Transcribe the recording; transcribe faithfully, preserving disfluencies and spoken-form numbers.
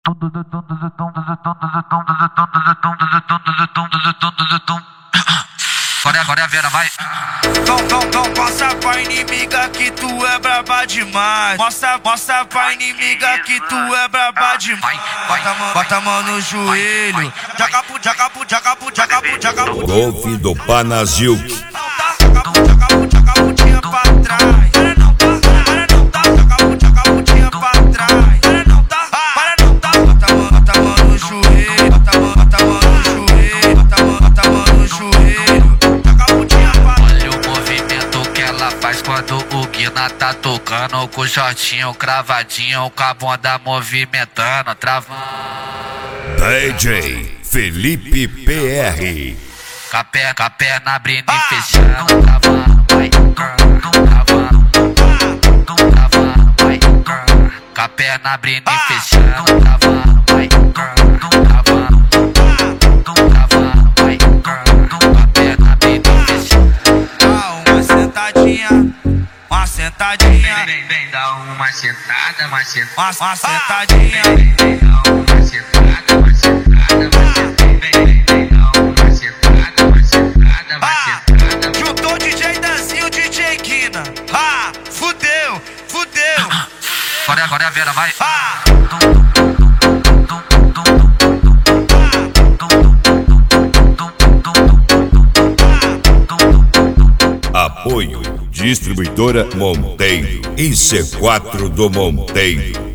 Agora, agora é a Vera, vai. Não, não, não passa pra inimiga que tu é braba demais. Mostra, mostra pra inimiga que tu é braba demais. Bota a mão, bota a mão no joelho. Jacapu, jacapu, jacapu, jacapu, jacapu. Golfe do Panazilk. Jacapu, jacapu, jacapu, tinha pra trás. Para não tá, para não tá, jacapu, jacapu, tinha pra trás. Para não tá, para não tá. Bota a mão, bota a mão no joelho. Bota a mão, bota a mão no joelho. Bota a mão, bota a mão no joelho. Olha o movimento que ela faz quando o Guina tá tocando, com o shortinho cravadinho, com a bunda movimentando, travando. D J Felipe P R. Com a perna, com a perna abrindo e fechando, travando, vai, travando, travando, vai, com a perna abrindo e fechando, travando, vai, travando, travando, vai, com a perna abrindo e fechando. Uma sentadinha, uma sentadinha. Vem, vem, dá uma sentada, uma sentada, uma, uma sentadinha. Vem, vem, dá uma sentada, uma sentada, uma sentada. Vem, vem, vem, dá uma sentada, uma sentada, uma sentada. Juntou o D J Danzinho, o D J Guina. Ah, fudeu, fudeu. Agora, agora é a Vera, vai. Ah. Apoio Distribuidora Monteiro e C quatro do Monteiro.